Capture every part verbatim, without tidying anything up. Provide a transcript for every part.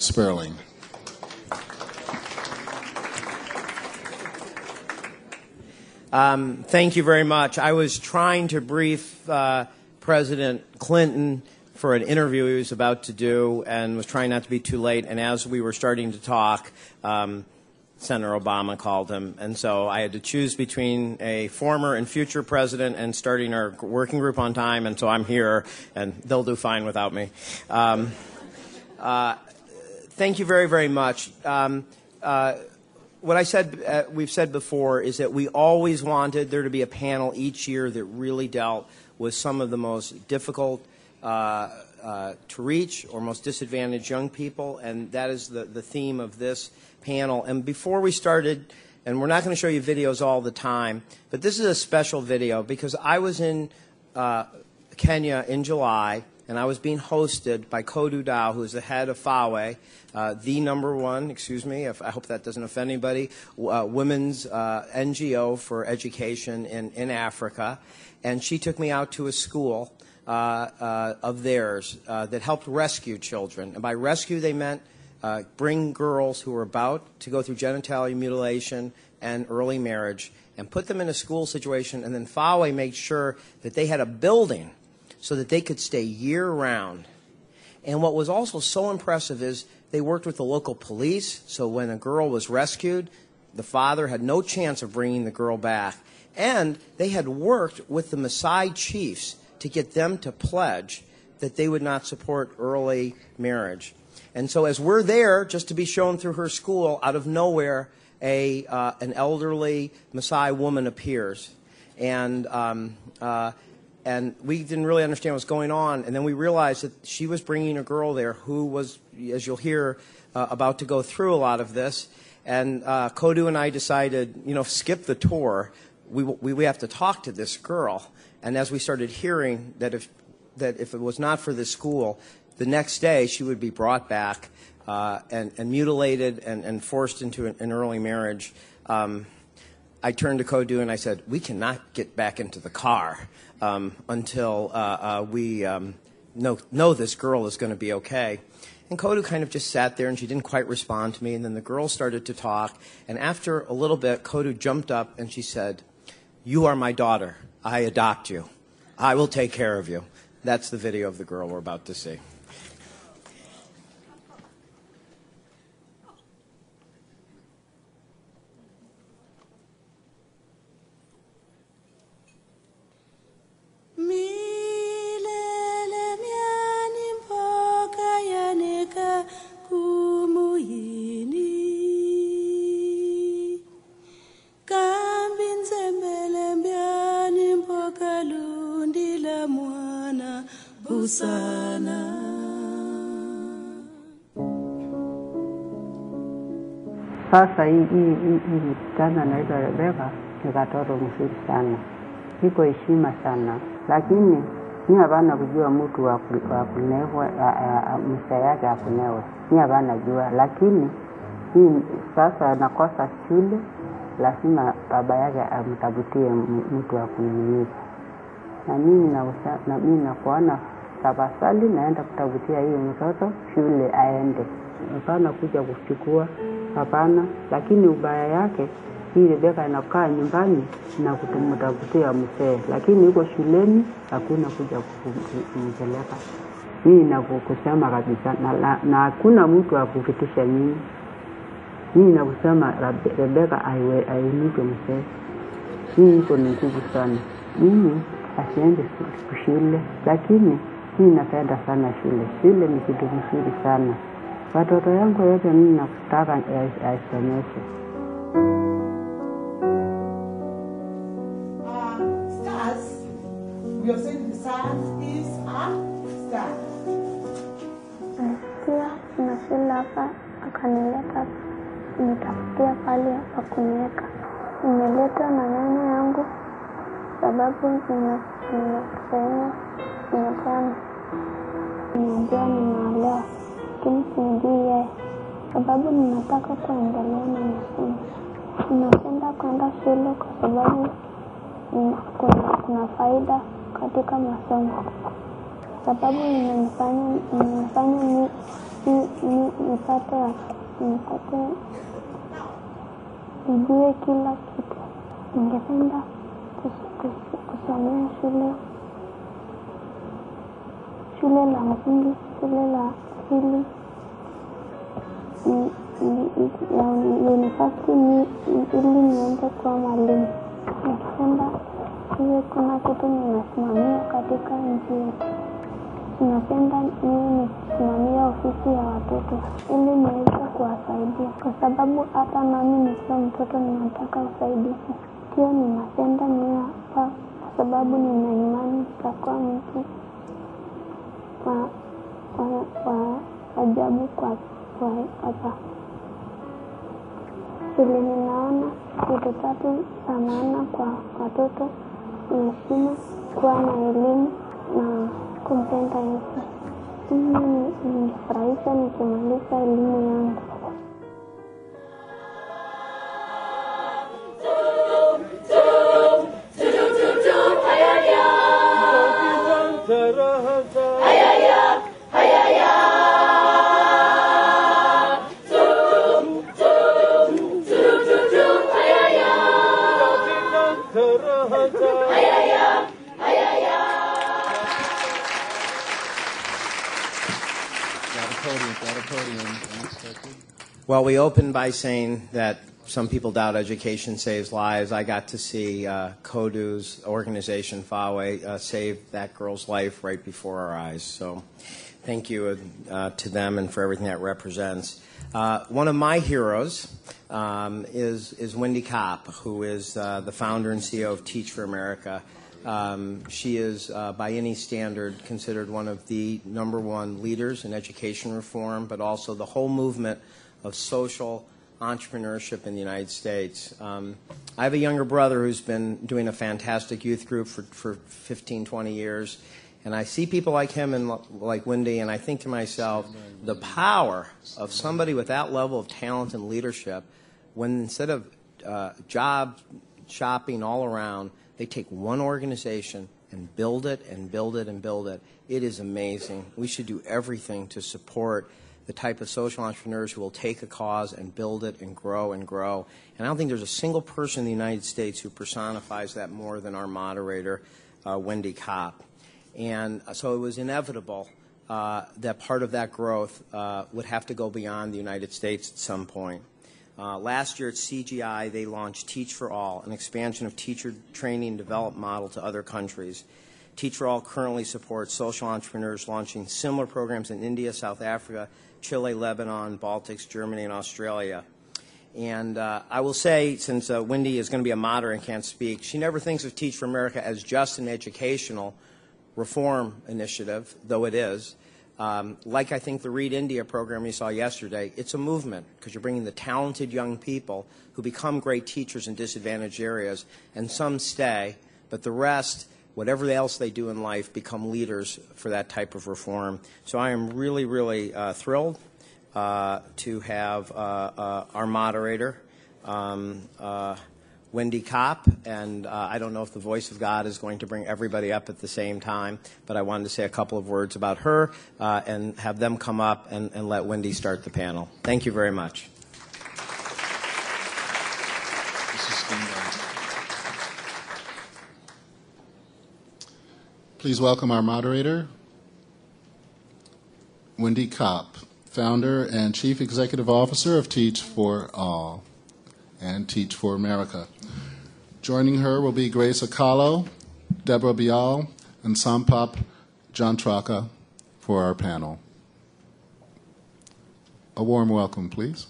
Sperling. Um, thank you very much. I was trying to brief uh, President Clinton for an interview he was about to do and was trying not to be too late. And as we were starting to talk, um, Senator Obama called him. And so I had to choose between a former and future president and starting our working group on time. And so I'm here, and they'll do fine without me. Um, uh, thank you very, very much. Um, uh, What I said, uh, we've said before, is that we always wanted there to be a panel each year that really dealt with some of the most difficult uh, uh, to reach or most disadvantaged young people, and that is the, the theme of this panel. And before we started, and we're not going to show you videos all the time, but this is a special video because I was in uh, Kenya in July, and I was being hosted by Kodu Dow, who is the head of FAWE, uh, the number one, excuse me, if, I hope that doesn't offend anybody, uh, women's uh, N G O for education in, in Africa. And she took me out to a school uh, uh, of theirs uh, that helped rescue children. And by rescue, they meant uh, bring girls who were about to go through genitalia mutilation and early marriage and put them in a school situation. And then FAWE made sure that they had a building so that they could stay year-round. And what was also so impressive is they worked with the local police, so when a girl was rescued, the father had no chance of bringing the girl back. And they had worked with the Maasai chiefs to get them to pledge that they would not support early marriage. And so as we're there, just to be shown through her school, out of nowhere, a, uh, an elderly Maasai woman appears. And um, uh, And we didn't really understand what was going on. And then we realized that she was bringing a girl there who was, as you'll hear, uh, about to go through a lot of this. And uh, Kodu and I decided, you know, skip the tour. We, we, we have to talk to this girl. And as we started hearing that if, that if it was not for this school, the next day she would be brought back uh, and, and mutilated and, and forced into an, an early marriage, um, I turned to Kodu and I said, we cannot get back into the car um, until uh, uh, we um, know, know this girl is going to be okay. And Kodu kind of just sat there and she didn't quite respond to me. And then the girl started to talk. And after a little bit, Kodu jumped up and she said, you are my daughter. I adopt you. I will take care of you. That's the video of the girl we're about to see. Sasa hii hii hii msichana anaitwa Rebecca ni katoto mzuri sana, iko heshima sana, lakini ni hapana kujua mtu wa kunewa msa yake akunewe, ni hapana jua. Lakini hii sasa anakosa shule, lazima baba yake amtafutie mtu wa kunyunyiza. Na mimi na na mimi nakuona tafadhali naenda kutafutia hiyo mtoto shule aende, hapana kuja kuchukua, hapana. Lakini ubaya yake hii Rebecca inakaa nyumbani na kutumtafutia mzee, lakini yuko shuleni hakuna kuja kumpeleka. Mimi nakusema kabisa na, na hakuna mtu akufikisha mimi. Mimi nakusema Rebecca aiwe ainike mzee. Mimi niko nguvu sana. Mimi asiende shule, lakini mimi napenda sana shule. Shule ni kitu kizuri sana. Watoto yangu yote mimi nakutaka aisomeshe. We are saying the stars is a star. Nasikia nashila hapa akanileta nitafutia pale hapa kuniweka. Nimeletwa na nyanya yangu sababu nimesema nimepana. Ninajua ninaelewa lakini sijui yeye sababu ninataka kuendelea na masomo. Ninapenda kwenda shule kwa sababu kuna, kuna faida katika masomo. Sababu inanifanya inanifanya ni- ni- nipate nipate nijue kila kitu. Ningependa kus- kus- kusomea shule shule la msingi, shule la pili, ni- ni- ya university, ni- ili niende kuwa mwalimu. Ningependa iwe kuna kitu ninasimamia katika nchi yetu. Ninapenda niwe nikisimamia ofisi ya watoto ili niweze kuwasaidia, kwa sababu hata nami nikiwa mtoto ninataka usaidizi. Pia ninapenda niwe hapa kwa sababu nina imani nitakuwa mtu wa wa wa ajabu kwa kwa hapa. Vile ninaona vitu tatu za maana kwa watoto ni heshima, kuwa na elimu na kumpenda Yesu. Mimi ningefurahisha nikimaliza elimu yangu. Well, we opened by saying that some people doubt education saves lives. I got to see uh, Kodu's organization, Fawe, uh, save that girl's life right before our eyes. So thank you uh, to them and for everything that represents. Uh, one of my heroes um, is, is Wendy Kopp, who is uh, the founder and C E O of Teach for America. Um, she is, uh, by any standard, considered one of the number one leaders in education reform, but also the whole movement of social entrepreneurship in the United States. Um, I have a younger brother who's been doing a fantastic youth group for, for fifteen, twenty years, and I see people like him and like Wendy, and I think to myself, the power of somebody with that level of talent and leadership, when instead of uh, job shopping all around, they take one organization and build it and build it and build it. It is amazing. We should do everything to support the type of social entrepreneurs who will take a cause and build it and grow and grow. And I don't think there's a single person in the United States who personifies that more than our moderator, uh, Wendy Kopp. And so it was inevitable uh, that part of that growth uh, would have to go beyond the United States at some point. Uh, last year at C G I, they launched Teach for All, an expansion of teacher training and development model to other countries. Teach for All currently supports social entrepreneurs launching similar programs in India, South Africa, Chile, Lebanon, Baltics, Germany, and Australia. And uh, I will say, since uh, Wendy is going to be a moderator and can't speak, she never thinks of Teach for America as just an educational reform initiative, though it is. Um, like I think the Read India program you saw yesterday, it's a movement because you're bringing the talented young people who become great teachers in disadvantaged areas, and some stay, but the rest, whatever else they do in life, become leaders for that type of reform. So I am really, really uh, thrilled uh, to have uh, uh, our moderator, um, uh, Wendy Kopp, and uh, I don't know if the voice of God is going to bring everybody up at the same time, but I wanted to say a couple of words about her uh, and have them come up and, and let Wendy start the panel. Thank you very much. Please welcome our moderator, Wendy Kopp, founder and chief executive officer of Teach for All and Teach for America. Joining her will be Grace Akalo, Deborah Bial, and Sampap Jantraka for our panel. A warm welcome, please.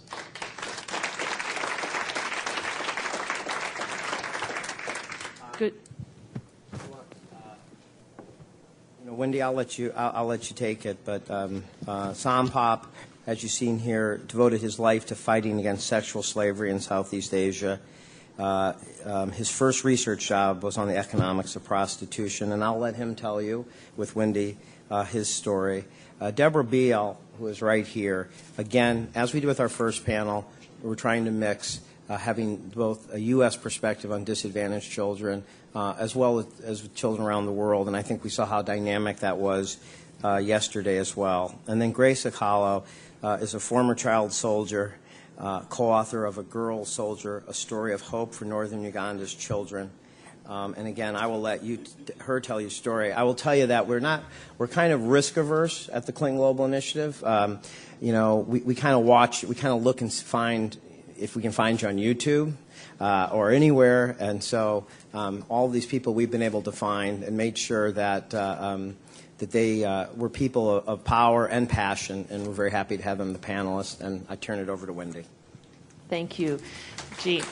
Good. You know, Wendy, I'll let you. I'll, I'll let you take it. But um, uh, Sampap, as you've seen here, devoted his life to fighting against sexual slavery in Southeast Asia. Uh, um, his first research job was on the economics of prostitution, and I'll let him tell you, with Wendy, uh, his story. Uh, Deborah Beal, who is right here, again, as we did with our first panel, we're trying to mix uh, having both a U S perspective on disadvantaged children uh, as well as, as with children around the world, and I think we saw how dynamic that was uh, yesterday as well. And then Grace Akalo uh, is a former child soldier, uh, co-author of A Girl Soldier, A Story of Hope for Northern Uganda's Children. Um, and again, I will let you t- her tell your story. I will tell you that we're not we're kind of risk averse at the Clinton Global Initiative. Um, you know, we, we kind of watch, we kind of look and find if we can find you on YouTube uh, or anywhere. And so um, all of these people we've been able to find and made sure that uh, um, that they uh, were people of, of power and passion. And we're very happy to have them the panelists. And I turn it over to Wendy. Thank you, Gee.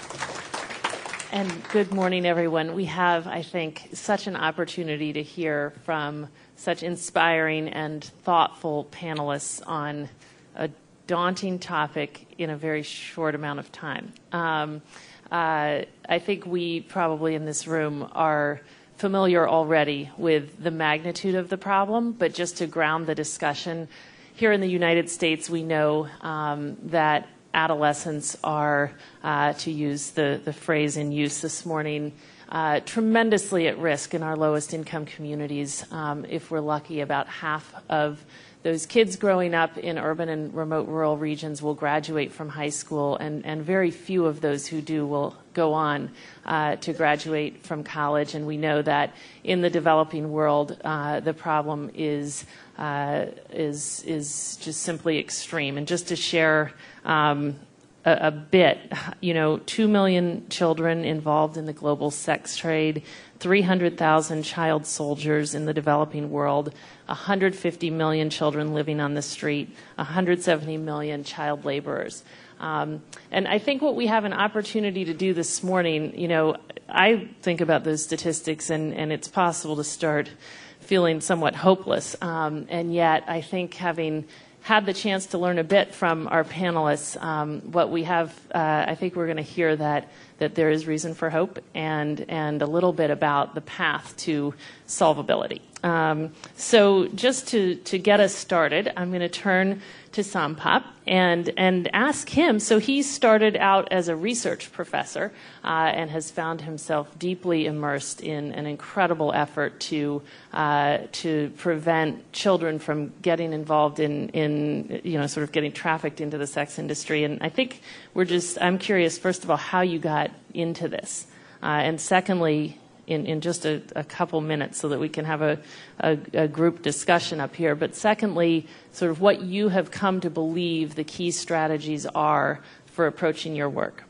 And good morning, everyone. We have, I think, such an opportunity to hear from such inspiring and thoughtful panelists on a daunting topic in a very short amount of time. Um, uh, I think we probably in this room are familiar already with the magnitude of the problem, but just to ground the discussion, here in the United States, we know um, that adolescents are, uh, to use the, the phrase in use this morning, uh, tremendously at risk in our lowest income communities. Um, if we're lucky, about half of those kids growing up in urban and remote rural regions will graduate from high school, and, and very few of those who do will go on uh, to graduate from college. And we know that in the developing world, uh, the problem is uh, is is just simply extreme. And just to share um, a, a bit, you know, two million children involved in the global sex trade, three hundred thousand child soldiers in the developing world, one hundred fifty million children living on the street, one hundred seventy million child laborers. Um, and I think what we have an opportunity to do this morning, you know, I think about those statistics, and, and it's possible to start feeling somewhat hopeless. Um, and yet, I think having had the chance to learn a bit from our panelists, um, what we have, uh, I think we're going to hear that that there is reason for hope, and and a little bit about the path to solvability. Um, so just to, to get us started, I'm going to turn to Sampap and and ask him. So he started out as a research professor uh, and has found himself deeply immersed in an incredible effort to uh, to prevent children from getting involved in in you know sort of getting trafficked into the sex industry. And I think we're just I'm curious, first of all, how you got into this, uh, and secondly, in, in just a, a couple minutes so that we can have a, a, a group discussion up here. But secondly, sort of what you have come to believe the key strategies are for approaching your work.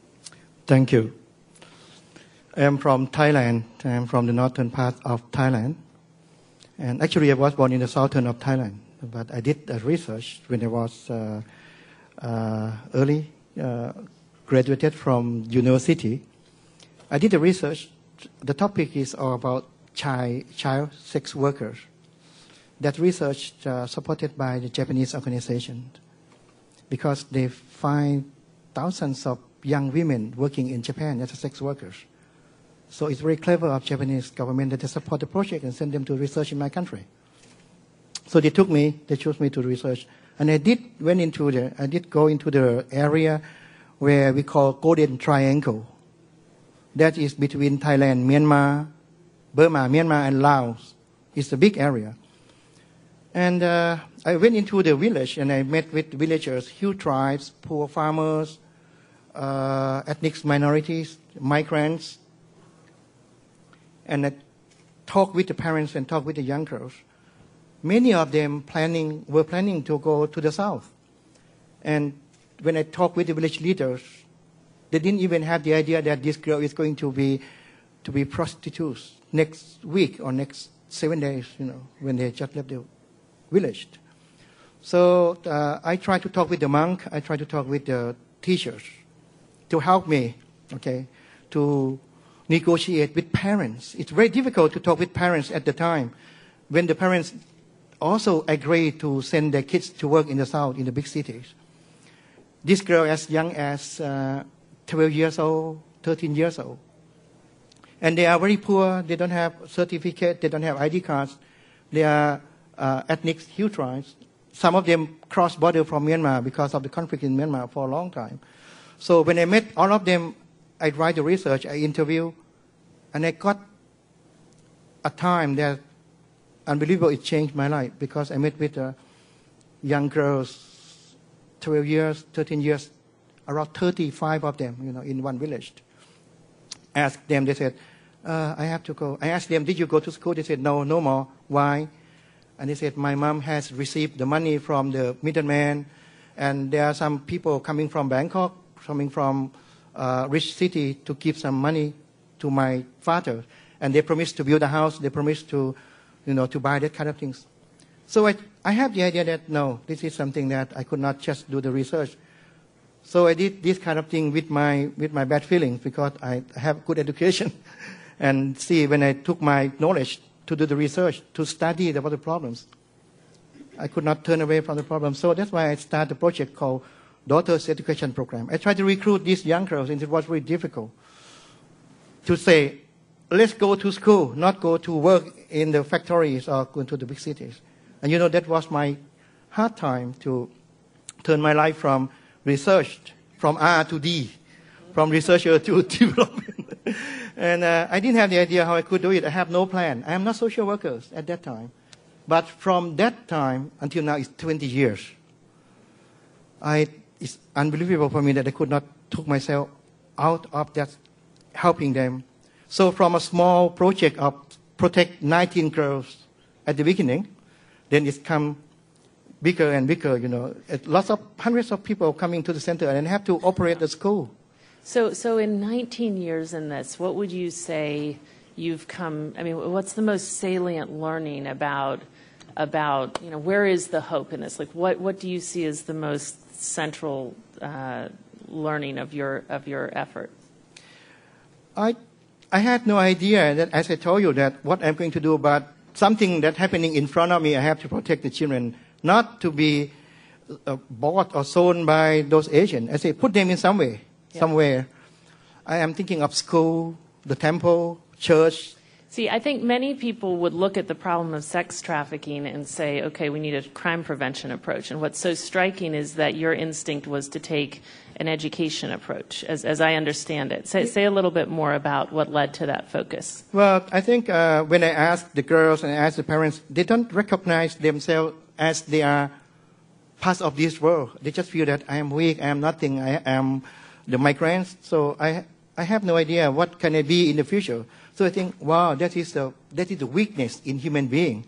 Thank you. I am from Thailand. I am from the northern part of Thailand. And actually I was born in the southern of Thailand. But I did a research when I was uh, uh, early, uh, graduated from university. I did a research. The topic is all about child, child sex workers. That research uh, supported by the Japanese organization because they find thousands of young women working in Japan as sex workers. So it's very clever of Japanese government that they support the project and send them to research in my country. So they took me, they chose me to research, and I did went into the, I did go into the area where we call Golden Triangle. That is between Thailand, Myanmar, Burma, Myanmar, and Laos. It's a big area. And uh, I went into the village and I met with villagers, huge tribes, poor farmers, uh, ethnic minorities, migrants. And I talked with the parents and talked with the young girls. Many of them planning were planning to go to the south. And when I talked with the village leaders, they didn't even have the idea that this girl is going to be to be prostitutes next week or next seven days, you know, when they just left the village. So uh, I tried to talk with the monk. I tried to talk with the teachers to help me, okay, to negotiate with parents. It's very difficult to talk with parents at the time when the parents also agree to send their kids to work in the south, in the big cities. This girl as young as uh, twelve years old, thirteen years old. And they are very poor. They don't have certificate. They don't have I D cards. They are uh, ethnic huge tribes. Some of them crossed border from Myanmar because of the conflict in Myanmar for a long time. So when I met all of them, I write the research, I interview, and I got a time that unbelievable. It changed my life because I met with uh, young girls, twelve years, thirteen years, around thirty-five of them, you know, in one village. Asked them, they said, uh, I have to go. I asked them, did you go to school? They said, no, no more. Why? And they said, my mom has received the money from the middleman, and there are some people coming from Bangkok, coming from uh, rich city to give some money to my father. And they promised to build a house. They promised to, you know, to buy that kind of things. So I, I have the idea that, no, this is something that I could not just do the research. So I did this kind of thing with my, with my bad feelings because I have good education. And see, when I took my knowledge to do the research, to study about the problems, I could not turn away from the problem. So that's why I started a project called Daughters Education Program. I tried to recruit these young girls, and it was very difficult to say, let's go to school, not go to work in the factories or go to the big cities. And you know, that was my hard time to turn my life from research, from R to D, from researcher to development. And uh, I didn't have the idea how I could do it. I have no plan. I am not social workers at that time. But from that time until now, it's twenty years. I, it's unbelievable for me that I could not took myself out of that, helping them. So from a small project of protect nineteen girls at the beginning, then it's come bigger and bigger, you know. Lots of, hundreds of people coming to the center and have to operate the school. So, so in nineteen years in this, what would you say you've come, I mean, what's the most salient learning about, about, you know, where is the hope in this? Like, what, what do you see as the most central uh, learning of your, of your effort? I, I had no idea that, as I told you, that what I'm going to do about something that's happening in front of me, I have to protect the children, not to be uh, bought or sold by those agents. I say, put them in some way, yeah. somewhere. I am thinking of school, the temple, church. See, I think many people would look at the problem of sex trafficking and say, okay, we need a crime prevention approach. And what's so striking is that your instinct was to take an education approach, as, as I understand it. Say, say a little bit more about what led to that focus. Well, I think uh, when I ask the girls and I ask the parents, they don't recognize themselves as they are part of this world. They just feel that I am weak, I am nothing, I am the migrants. So I, I have no idea what can I be in the future. So I think, wow, that is the, that is the weakness in human being.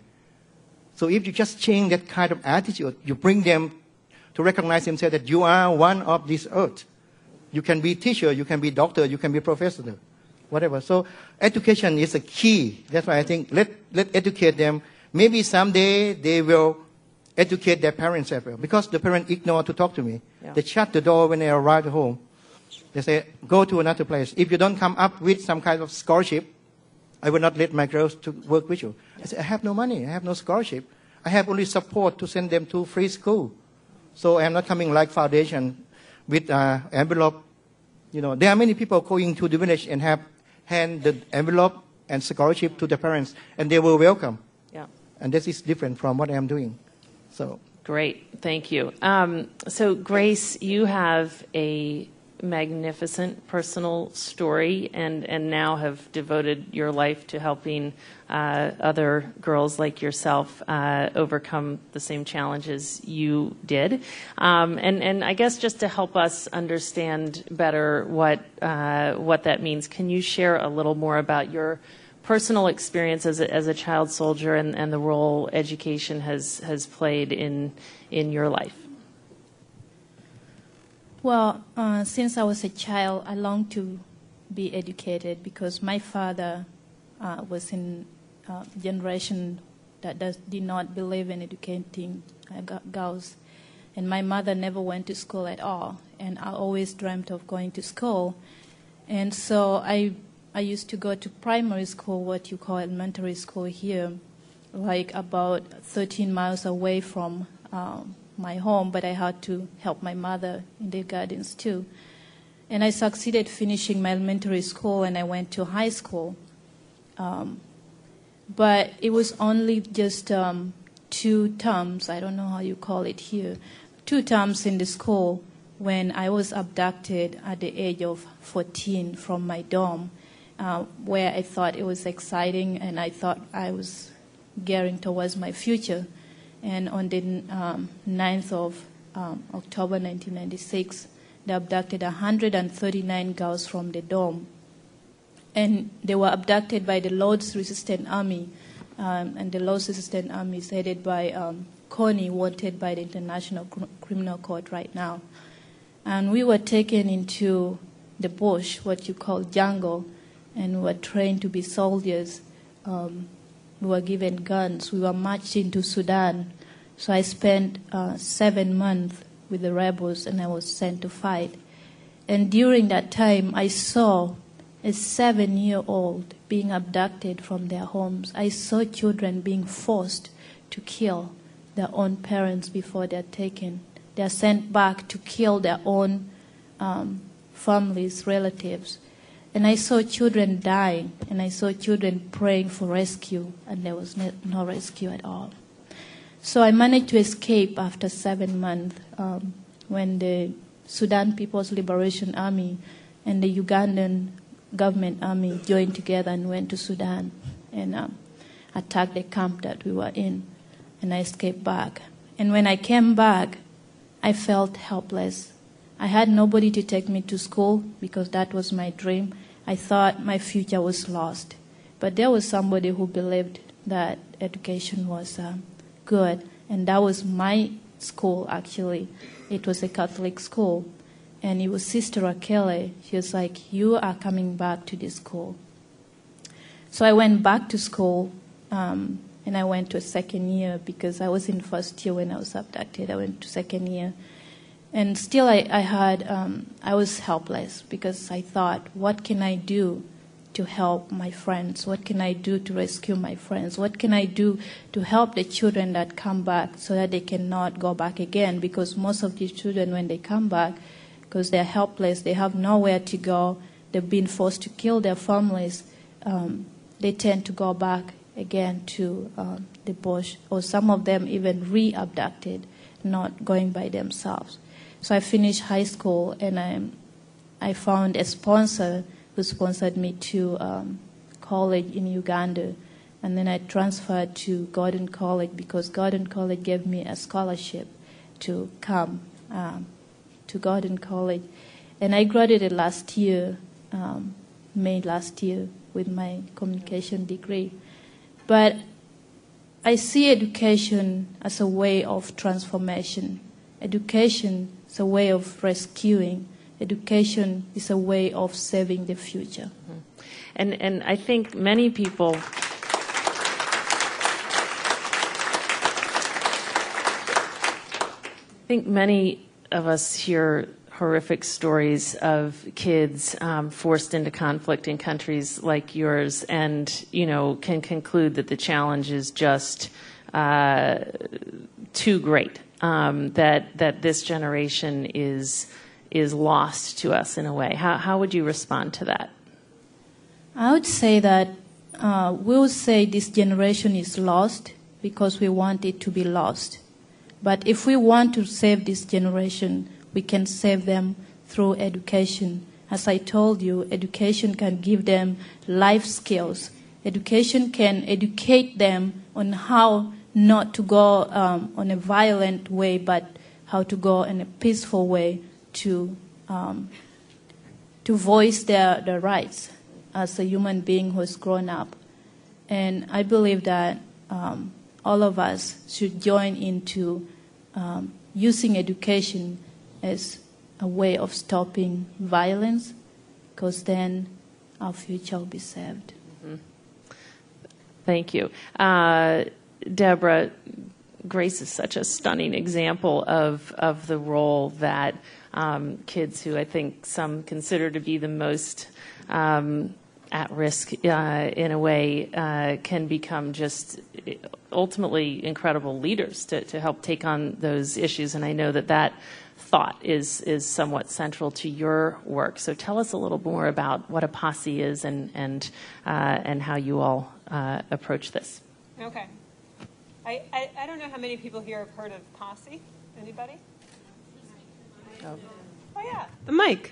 So if you just change that kind of attitude, you bring them to recognize themselves that you are one of this earth. You can be teacher, you can be doctor, you can be professor, whatever. So education is a key. That's why I think let, let educate them. Maybe someday they will educate their parents as well. Because the parents ignore to talk to me. Yeah. They shut the door when they arrive home. They say, go to another place. If you don't come up with some kind of scholarship, I will not let my girls to work with you. I say, I have no money. I have no scholarship. I have only support to send them to free school. So I am not coming like foundation with uh, envelope. You know, there are many people going to the village and have hand the envelope and scholarship to the parents, and they will welcome. Yeah. And this is different from what I am doing. So great, thank you. Um, so Grace, you have a magnificent personal story and, and now have devoted your life to helping uh, other girls like yourself uh, overcome the same challenges you did. Um, and, and I guess just to help us understand better what, uh, what that means, can you share a little more about your personal experience as a, as a child soldier and, and the role education has, has played in, in your life? Well, uh, since I was a child, I longed to be educated because my father uh, was in a generation that does, did not believe in educating uh, girls. And my mother never went to school at all. And I always dreamt of going to school. And so I, I used to go to primary school, what you call elementary school here, like about thirteen miles away from um, my home, but I had to help my mother in the gardens too. And I succeeded finishing my elementary school and I went to high school. Um, but it was only just um, two terms, I don't know how you call it here, two terms in the school when I was abducted at the age of fourteen from my dorm, uh, where I thought it was exciting and I thought I was gearing towards my future. And on the um, ninth of um, October nineteen ninety-six, they abducted one hundred thirty-nine girls from the dorm. And they were abducted by the Lord's Resistance Army, um, and the Lord's Resistance Army is headed by um, Connie, wanted by the International Cr- Criminal Court right now. And we were taken into the bush, what you call jungle, and we were trained to be soldiers. Um, we were given guns. We were marched into Sudan. So I spent uh, seven months with the rebels, and I was sent to fight. And during that time, I saw a seven-year-old being abducted from their homes. I saw children being forced to kill their own parents before they're taken. They're sent back to kill their own um, families, relatives. And I saw children dying, and I saw children praying for rescue, and there was no, no rescue at all. So I managed to escape after seven months um, when the Sudan People's Liberation Army and the Ugandan government army joined together and went to Sudan and um, attacked the camp that we were in, and I escaped back. And when I came back, I felt helpless. I had nobody to take me to school because that was my dream. I thought my future was lost. But there was somebody who believed that education was uh, good, and that was my school, actually. It was a Catholic school. And it was Sister Akele. She was like, you are coming back to this school. So I went back to school, um, and I went to a second year because I was in first year when I was abducted. I went to second year. And still I, I had, um, I was helpless because I thought, what can I do to help my friends? What can I do to rescue my friends? What can I do to help the children that come back so that they cannot go back again? Because most of these children, when they come back, because they're helpless, they have nowhere to go, they've been forced to kill their families, um, they tend to go back again to um, the bush, or some of them even re-abducted, not going by themselves. So I finished high school, and I, I found a sponsor who sponsored me to um, college in Uganda, and then I transferred to Gordon College because Gordon College gave me a scholarship to come um, to Gordon College. And I graduated last year, um, May last year, with my communication degree. But I see education as a way of transformation. Education is a way of rescuing. Education is a way of saving the future. Mm-hmm. And, and I think many people... I think many of us hear horrific stories of kids um, forced into conflict in countries like yours, and you know can conclude that the challenge is just uh, too great. Um, that that this generation is is lost to us in a way. How how would you respond to that? I would say that uh, we would say this generation is lost because we want it to be lost. But if we want to save this generation, we can save them through education. As I told you, education can give them life skills. Education can educate them on how not to go um, on a violent way, but how to go in a peaceful way to um, to voice their, their rights as a human being who has grown up. And I believe that um, all of us should join into um, using education as a way of stopping violence, because then our future will be saved. Mm-hmm. Thank you. Uh, Deborah, Grace is such a stunning example of, of the role that um, kids who I think some consider to be the most um, at risk uh, in a way uh, can become just ultimately incredible leaders to, to help take on those issues. And I know that that thought is is somewhat central to your work. So tell us a little more about what a posse is and and uh, and how you all uh, approach this. Okay. I, I, I don't know how many people here have heard of posse. Anybody? Oh, oh yeah, the mic.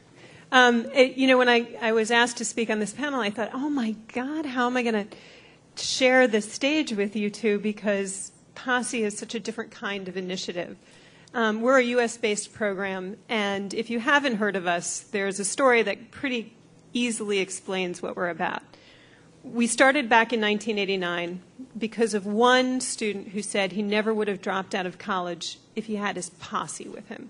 Um, it, you know, when I, I was asked to speak on this panel, I thought, oh my God, how am I going to share the stage with you two because Posse is such a different kind of initiative. Um, we're a U S-based program, and if you haven't heard of us, there's a story that pretty easily explains what we're about. We started back in nineteen eighty-nine because of one student who said he never would have dropped out of college if he had his posse with him.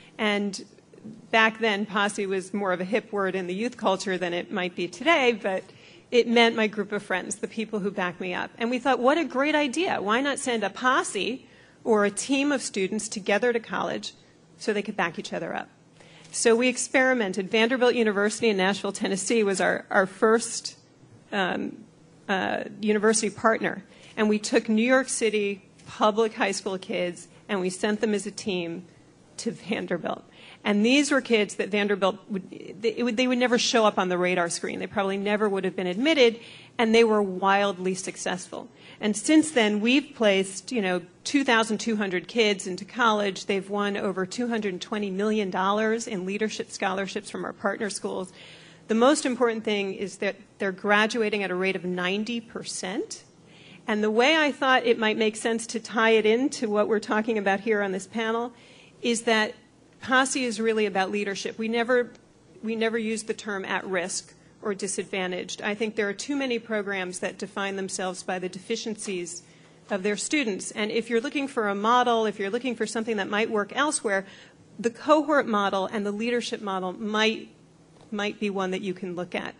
And back then, posse was more of a hip word in the youth culture than it might be today, but it meant my group of friends, the people who back me up. And we thought, what a great idea. Why not send a posse or a team of students together to college so they could back each other up? So we experimented. Vanderbilt University in Nashville, Tennessee was our, our first um, uh, university partner. And we took New York City public high school kids and we sent them as a team to Vanderbilt. And these were kids that Vanderbilt would they, would, they would never show up on the radar screen. They probably never would have been admitted, and they were wildly successful. And since then, we've placed, you know, two thousand two hundred kids into college. They've won over two hundred twenty million dollars in leadership scholarships from our partner schools. The most important thing is that they're graduating at a rate of ninety percent. And the way I thought it might make sense to tie it into what we're talking about here on this panel is that Posse is really about leadership. We never, we never use the term at risk or disadvantaged. I think there are too many programs that define themselves by the deficiencies of their students. And if you're looking for a model, if you're looking for something that might work elsewhere, the cohort model and the leadership model might, might be one that you can look at.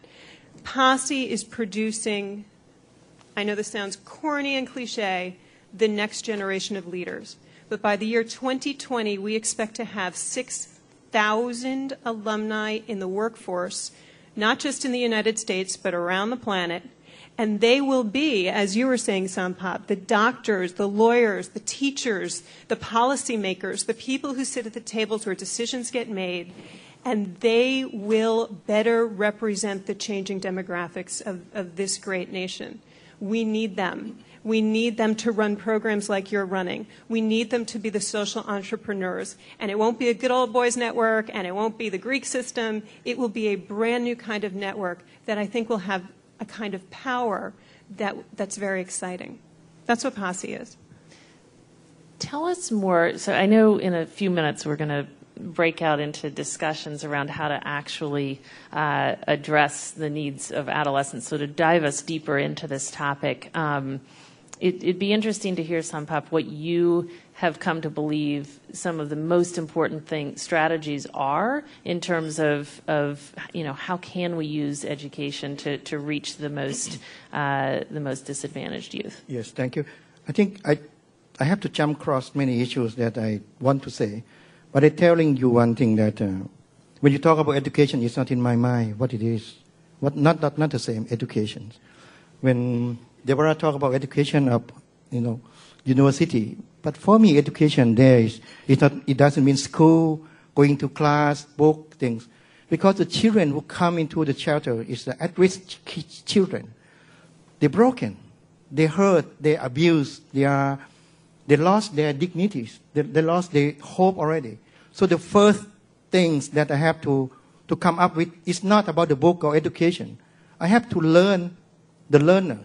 Posse is producing, I know this sounds corny and cliche, the next generation of leaders. But by the year twenty twenty, we expect to have six thousand alumni in the workforce, not just in the United States, but around the planet. And they will be, as you were saying, Sampap, the doctors, the lawyers, the teachers, the policymakers, the people who sit at the tables where decisions get made. And they will better represent the changing demographics of, of this great nation. We need them. We need them to run programs like you're running. We need them to be the social entrepreneurs. And it won't be a good old boys network, and it won't be the Greek system. It will be a brand new kind of network that I think will have a kind of power that, that's very exciting. That's what Posse is. Tell us more. So I know in a few minutes we're going to break out into discussions around how to actually uh, address the needs of adolescents. So to dive us deeper into this topic, um, it, it'd be interesting to hear, Sampap, what you have come to believe some of the most important thing strategies are in terms of, of you know, how can we use education to, to reach the most uh, the most disadvantaged youth? Yes, thank you. I think I I have to jump across many issues that I want to say. But I'm telling you one thing that uh, when you talk about education, it's not in my mind what it is. What, not, not, not the same, education. When Deborah talk about education of, you know, university, but for me, education there is, it's not, it doesn't mean school, going to class, book, things. Because the children who come into the shelter is the at-risk children. They're broken. They hurt, they abused, they are They lost their dignities. They, they lost their hope already. So the first things that I have to, to come up with is not about the book or education. I have to learn the learners.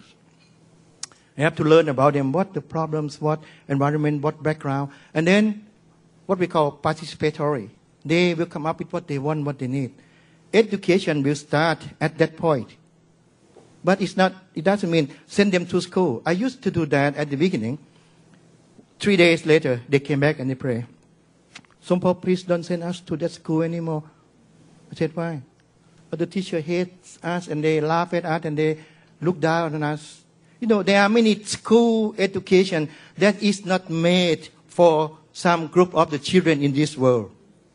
I have to learn about them, what the problems, what environment, what background. And then what we call participatory. They will come up with what they want, what they need. Education will start at that point. But it's not, it doesn't mean send them to school. I used to do that at the beginning. Three days later, they came back and they pray. Sampap, please don't send us to that school anymore. I said, why? But the teacher hates us and they laugh at us and they look down on us. You know, there are many school education that is not made for some group of the children in this world.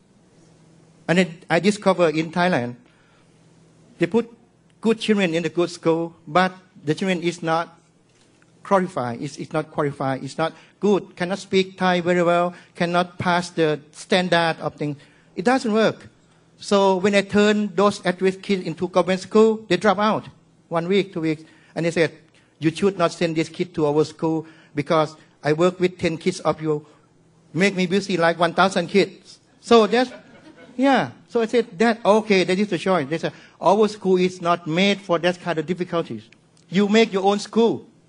And then I discovered in Thailand, they put good children in the good school, but the children is not qualified, it's, it's not qualified, it's not good, cannot speak Thai very well, cannot pass the standard of things. It doesn't work. So when I turn those at-risk kids into government school, they drop out one week, two weeks. And they said, you should not send this kid to our school because I work with ten kids of you. Make me busy like one thousand kids. So that's, yeah. So I said, that, okay, that is the choice. They said, our school is not made for that kind of difficulties. You make your own school.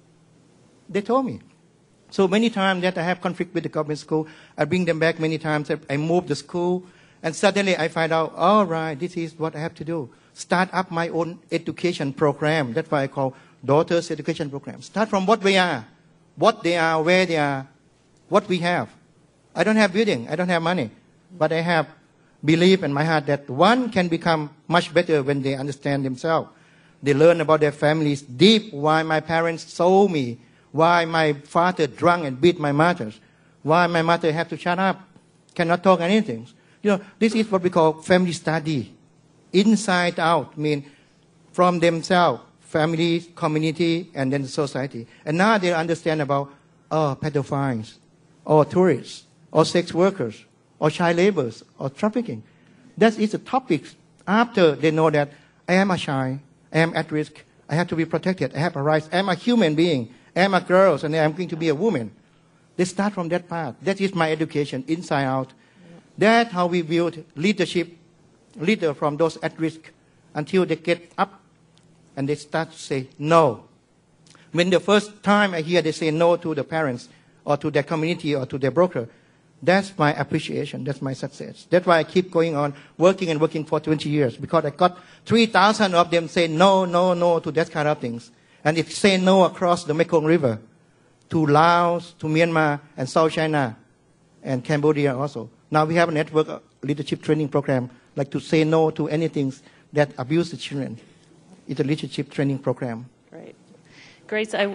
they told me. So many times that I have conflict with the government school, I bring them back many times. I move the school, and suddenly I find out, all right, this is what I have to do. Start up my own education program. That's why I call Daughters Education Program. Start from what we are, what they are, where they are, what we have. I don't have building, I don't have money, but I have belief in my heart that one can become much better when they understand themselves. They learn about their families deep, why my parents sold me, why my father drunk and beat my mother, why my mother had to shut up, cannot talk anything. You know, this is what we call family study. Inside out, mean from themselves, family, community, and then society. And now they understand about oh, pedophiles, or tourists, or sex workers, or child laborers, or trafficking. That is the topic after they know that I am a child, I am at risk, I have to be protected, I have a right, I am a human being, I am a girl, and I am going to be a woman. They start from that part. That is my education, inside out. That's how we build leadership, leader from those at risk, until they get up and they start to say no. When the first time I hear they say no to the parents, or to their community, or to their broker, that's my appreciation, that's my success. That's why I keep going on, working and working for twenty years, because I got three thousand of them say no, no, no to that kind of things. And if say no across the Mekong River, to Laos, to Myanmar, and South China, and Cambodia also. Now we have a network leadership training program, like to say no to anything that abuse the children. It's a leadership training program. Great. Grace, I,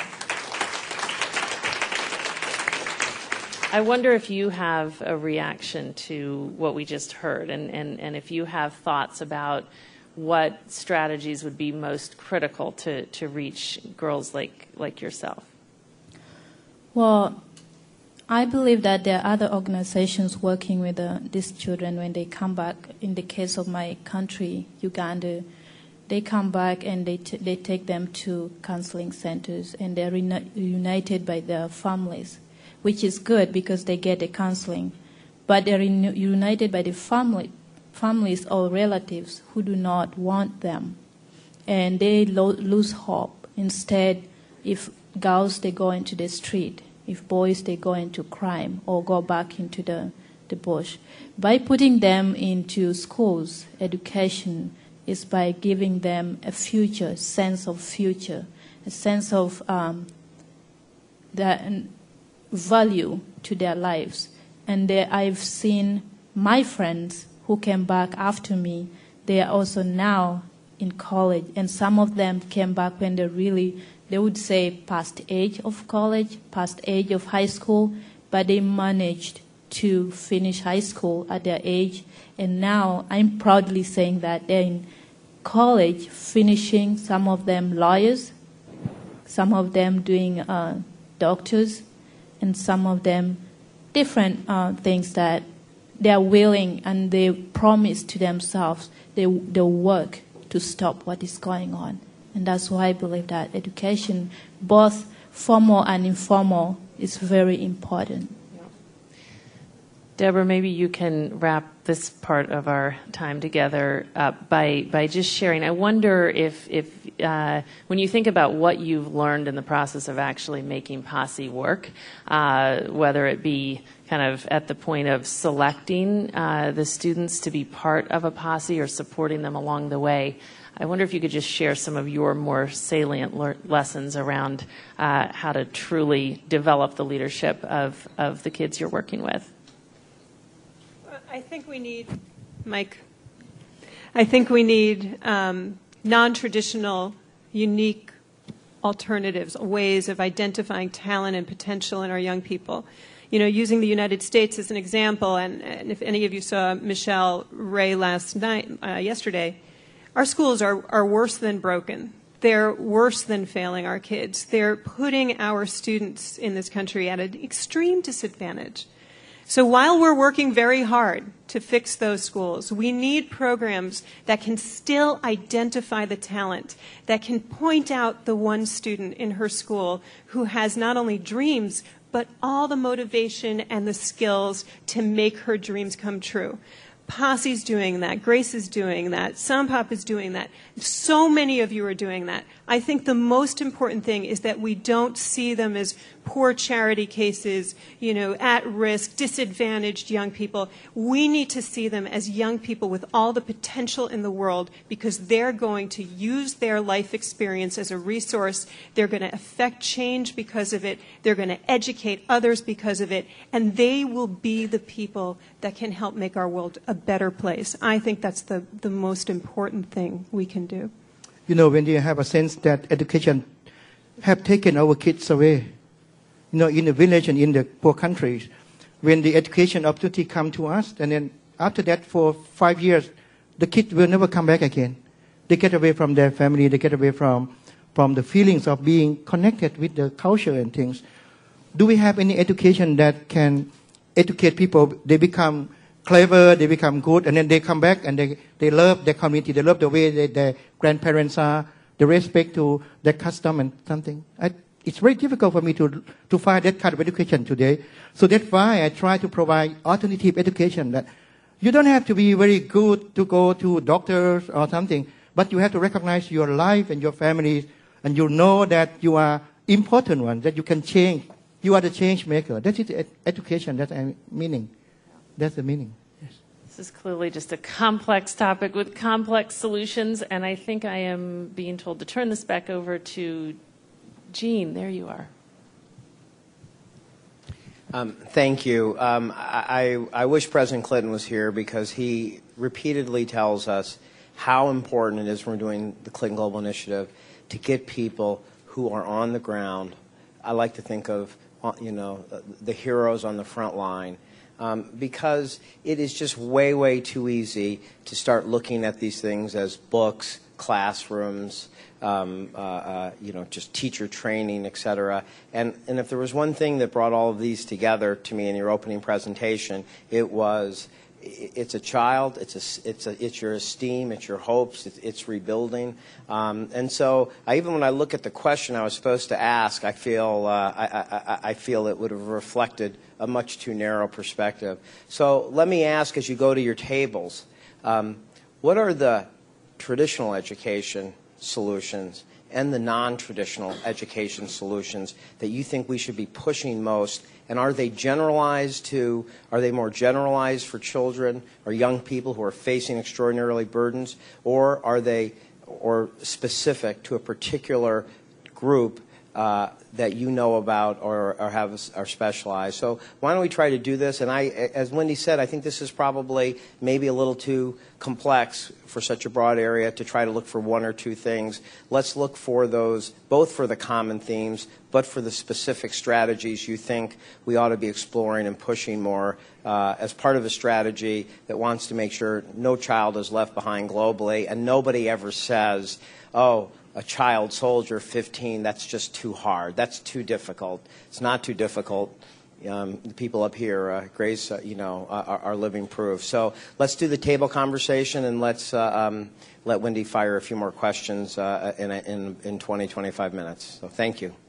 I wonder if you have a reaction to what we just heard, and, and, and if you have thoughts about what strategies would be most critical to, to reach girls like, like yourself. Well, I believe that there are other organizations working with uh, these children when they come back. In the case of my country, Uganda, they come back and they, t- they take them to counseling centers, and they're reuni- united by their families, which is good because they get the counseling. But they're in- united by the family, families or relatives who do not want them. And they lo- lose hope. Instead, if girls, they go into the street. If boys, they go into crime or go back into the, the bush. By putting them into schools, education is by giving them a future, sense of future, a sense of um, the value to their lives. And they, I've seen my friends who came back after me, they are also now in college. And some of them came back when they really, they would say past age of college, past age of high school, but they managed to finish high school at their age. And now I'm proudly saying that they're in college, finishing, some of them lawyers, some of them doing uh, doctors, and some of them different uh, things that they are willing and they promise to themselves they they'll work to stop what is going on. And that's why I believe that education, both formal and informal, is very important. Deborah, maybe you can wrap this part of our time together up by by just sharing. I wonder if, if uh, when you think about what you've learned in the process of actually making Posse work, uh, whether it be kind of at the point of selecting uh, the students to be part of a Posse or supporting them along the way, I wonder if you could just share some of your more salient le- lessons around uh, how to truly develop the leadership of, of the kids you're working with. I think we need, Mike, I think we need um, non-traditional, unique alternatives, ways of identifying talent and potential in our young people. You know, using the United States as an example, and, and if any of you saw Michelle Ray last night, uh, yesterday, our schools are, are worse than broken. They're worse than failing our kids. They're putting our students in this country at an extreme disadvantage. So while we're working very hard to fix those schools, we need programs that can still identify the talent, that can point out the one student in her school who has not only dreams, but all the motivation and the skills to make her dreams come true. Posse's doing that. Grace is doing that. Sampop is doing that. So many of you are doing that. I think the most important thing is that we don't see them as poor charity cases, you know, at risk, disadvantaged young people. We need to see them as young people with all the potential in the world, because they're going to use their life experience as a resource. They're going to affect change because of it. They're going to educate others because of it. And they will be the people that can help make our world a better place. I think that's the, the most important thing we can do. You know, when you have a sense that education have taken our kids away, you know, in the village and in the poor countries, when the education opportunity come to us, and then after that for five years, the kids will never come back again. They get away from their family, they get away from, from the feelings of being connected with the culture and things. Do we have any education that can educate people? They become clever, they become good, and then they come back and they, they love their community, they love the way they, their grandparents are, they respect to their custom and something. I, it's very difficult for me to, to find that kind of education today. So that's why I try to provide alternative education, that you don't have to be very good to go to doctors or something, but you have to recognize your life and your family, and you know that you are important one, that you can change. You are the change maker. That is ed- education, that's the meaning. That's the meaning. Yes. This is clearly just a complex topic with complex solutions, and I think I am being told to turn this back over to Jean. There you are. Um, thank you. Um, I, I wish President Clinton was here, because he repeatedly tells us how important it is when we're doing the Clinton Global Initiative to get people who are on the ground. I like to think of, you know, the heroes on the front line. Um, because it is just way, way too easy to start looking at these things as books, classrooms, um, uh, uh, you know, just teacher training, et cetera. And, and if there was one thing that brought all of these together to me in your opening presentation, it was it's a child, it's a, it's a, it's your esteem, it's your hopes, it's, it's rebuilding. Um, and so, I, even when I look at the question I was supposed to ask, I feel uh, I, I, I feel it would have reflected a much too narrow perspective. So, let me ask, as you go to your tables, um, what are the traditional education solutions and the non-traditional education solutions that you think we should be pushing most? And are they generalized to, are they more generalized for children or young people who are facing extraordinarily burdens, or are they or specific to a particular group uh, that you know about or, or have are specialized? So why don't we try to do this? And I, as Wendy said, I think this is probably maybe a little too complex for such a broad area to try to look for one or two things. Let's look for those, both for the common themes, but for the specific strategies you think we ought to be exploring and pushing more uh, as part of a strategy that wants to make sure no child is left behind globally, and nobody ever says, oh, a child soldier, fifteen, that's just too hard. That's too difficult. It's not too difficult. Um, the people up here, uh, Grace, uh, you know, uh, are, are living proof. So let's do the table conversation, and let's uh, um, let Wendy fire a few more questions uh, in, in, in twenty, twenty-five minutes. So thank you.